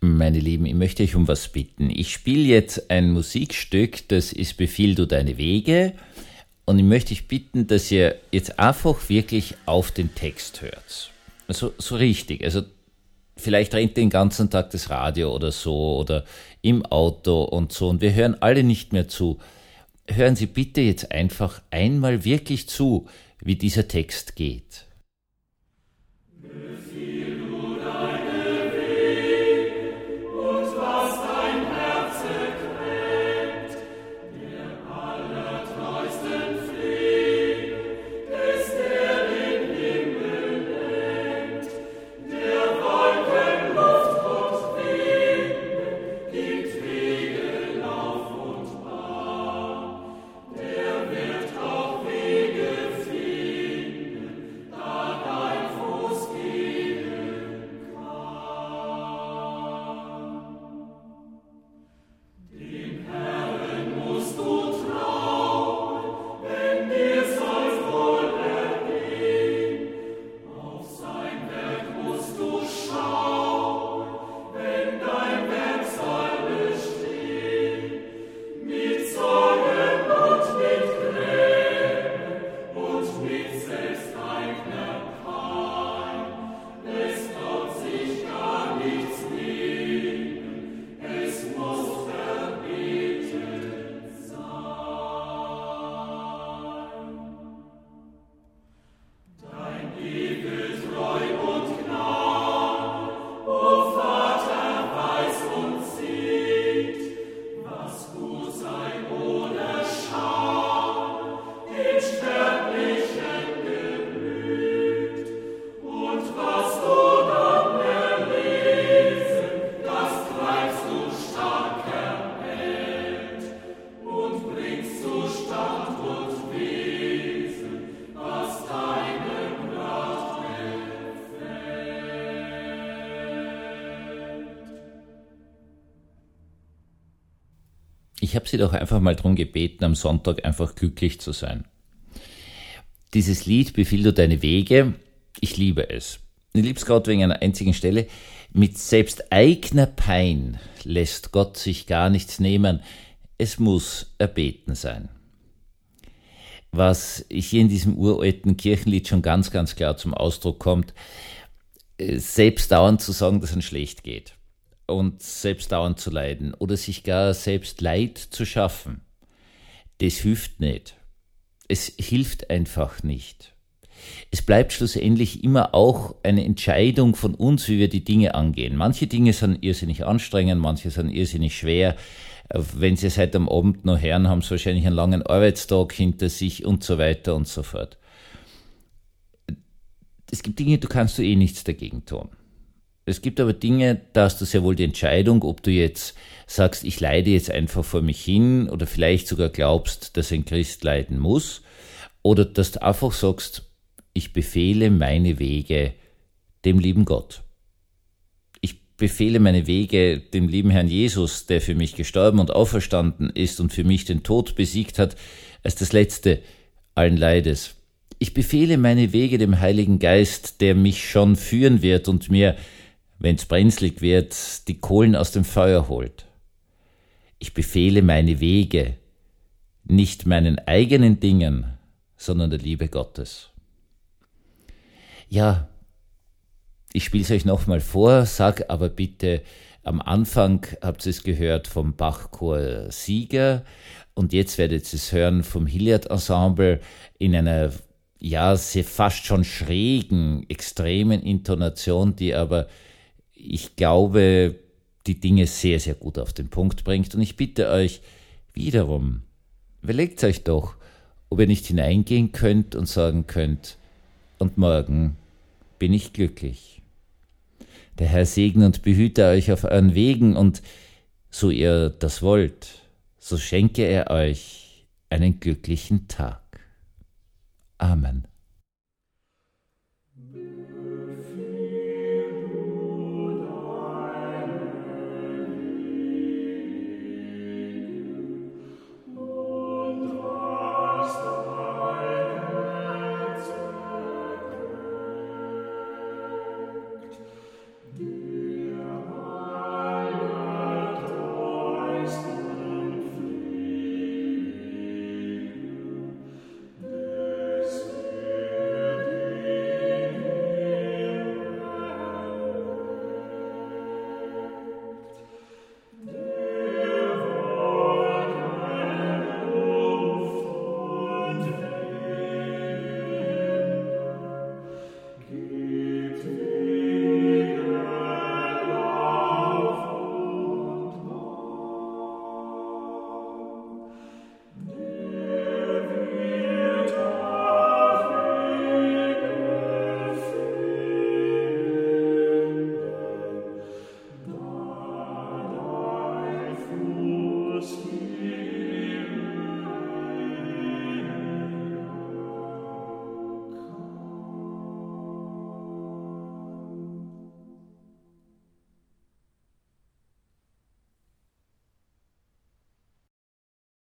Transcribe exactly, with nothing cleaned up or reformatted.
Meine Lieben, ich möchte euch um was bitten. Ich spiele jetzt ein Musikstück, das ist Befiehl du deine Wege. Und ich möchte euch bitten, dass ihr jetzt einfach wirklich auf den Text hört. Also so richtig. Also vielleicht rennt den ganzen Tag das Radio oder so oder im Auto und so. Und wir hören alle nicht mehr zu. Hören Sie bitte jetzt einfach einmal wirklich zu, wie dieser Text geht. Ich habe Sie doch einfach mal darum gebeten, am Sonntag einfach glücklich zu sein. Dieses Lied Befiehl du deine Wege, ich liebe es. Ich liebe es gerade wegen einer einzigen Stelle. Mit selbst eigener Pein lässt Gott sich gar nichts nehmen. Es muss erbeten sein. Was hier in diesem uralten Kirchenlied schon ganz, ganz klar zum Ausdruck kommt, selbst dauernd zu sagen, dass es einem schlecht geht. Und selbst dauernd zu leiden oder sich gar selbst Leid zu schaffen, das hilft nicht. Es hilft einfach nicht. Es bleibt schlussendlich immer auch eine Entscheidung von uns, wie wir die Dinge angehen. Manche Dinge sind irrsinnig anstrengend, manche sind irrsinnig schwer. Wenn Sie es heute am Abend noch hören, haben Sie wahrscheinlich einen langen Arbeitstag hinter sich und so weiter und so fort. Es gibt Dinge, da kannst du eh nichts dagegen tun. Es gibt aber Dinge, da hast du sehr wohl die Entscheidung, ob du jetzt sagst, ich leide jetzt einfach vor mich hin oder vielleicht sogar glaubst, dass ein Christ leiden muss oder dass du einfach sagst, ich befehle meine Wege dem lieben Gott. Ich befehle meine Wege dem lieben Herrn Jesus, der für mich gestorben und auferstanden ist und für mich den Tod besiegt hat, als das letzte allen Leides. Ich befehle meine Wege dem Heiligen Geist, der mich schon führen wird und mir, wenn es brenzlig wird, die Kohlen aus dem Feuer holt. Ich befehle meine Wege, nicht meinen eigenen Dingen, sondern der Liebe Gottes. Ja, ich spiele es euch nochmal vor, sag aber bitte, am Anfang habt ihr es gehört vom Bachchor Sieger und jetzt werdet ihr es hören vom Hilliard Ensemble in einer, ja, sehr fast schon schrägen, extremen Intonation, die aber ich glaube, die Dinge sehr, sehr gut auf den Punkt bringt. Und ich bitte euch wiederum, überlegt euch doch, ob ihr nicht hineingehen könnt und sagen könnt, und morgen bin ich glücklich. Der Herr segne und behüte euch auf euren Wegen und so ihr das wollt, so schenke er euch einen glücklichen Tag. Amen.